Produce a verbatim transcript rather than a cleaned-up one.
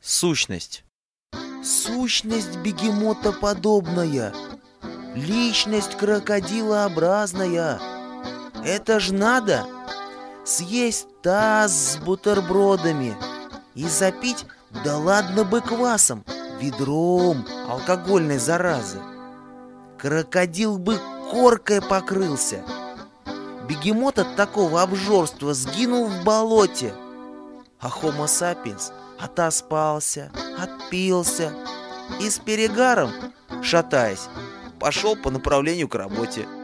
Сущность. Сущность бегемота подобная, личность крокодилообразная. Это ж надо съесть таз с бутербродами и запить, да ладно бы квасом, ведром алкогольной заразы. Крокодил бы коркой покрылся. Бегемот от такого обжорства сгинул в болоте. А Homo sapiens отоспался, отпился и с перегаром, шатаясь, пошел по направлению к работе.